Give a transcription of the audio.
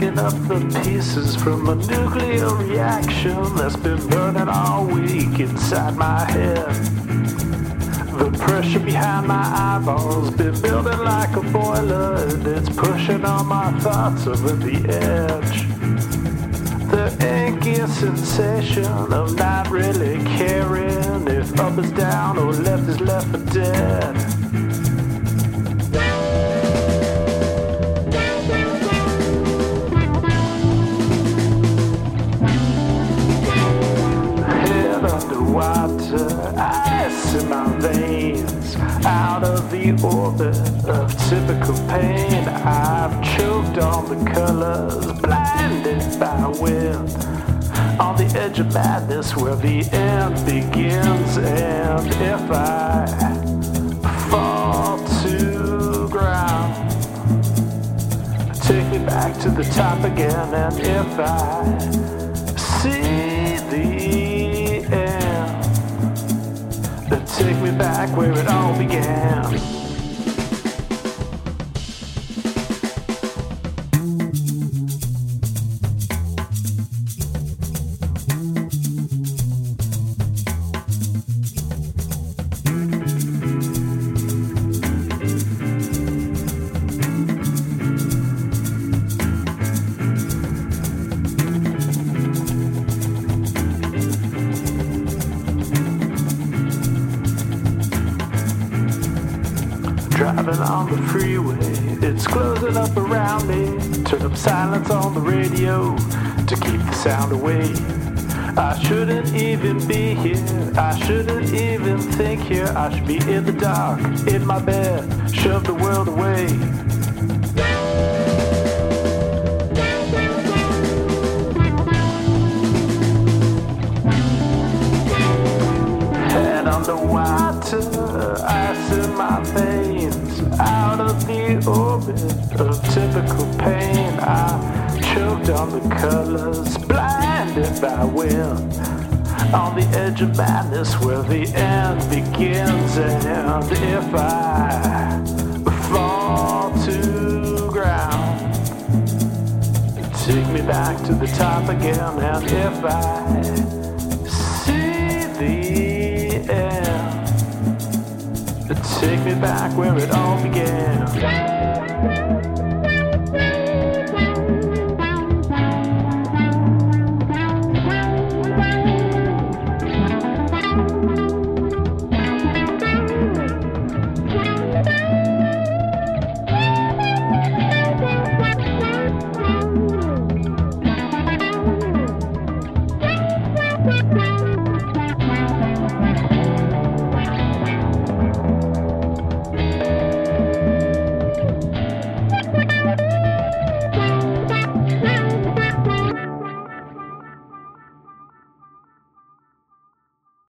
picking up the pieces from a nuclear reaction that's been burning all week inside my head. The pressure behind my eyeballs been building like a boiler, and it's pushing all my thoughts over the edge. The achy sensation of not really caring if up is down or left is left for dead. Head underwater, ice in my veins, out of the orbit of typical pain. I've choked on the colors, blinded by wind, on the edge of madness where the end begins. And if I fall to ground, take me back to the top again. And if I see the end, then take me back where it all began. Driving on the freeway, it's closing up around me. Turn up silence on the radio to keep the sound away. I shouldn't even be here, I shouldn't even think here. I should be in the dark, in my bed, shove the world away. Head underwater, ice in my veins, out of the orbit of typical pain. I choked on the colors, blinded by wind, on the edge of madness where the end begins. And if I fall to ground, take me back to the top again. And if I see the end, take me back where it all began.